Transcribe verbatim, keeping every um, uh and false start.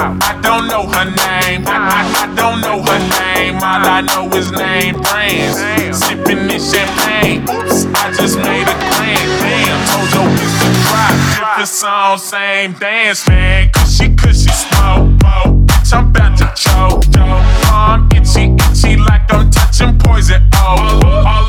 I don't know her name. I, I, I don't know her name. All I know is name brands. Sipping this champagne. Oops, I just made a claim. Damn, told your bitch to drop. Different song, same dance, man. Cushy, cushy, smoke, smoke. Bitch, I'm about to choke, choke. I'm itchy, itchy like I'm touching poison. Oh, all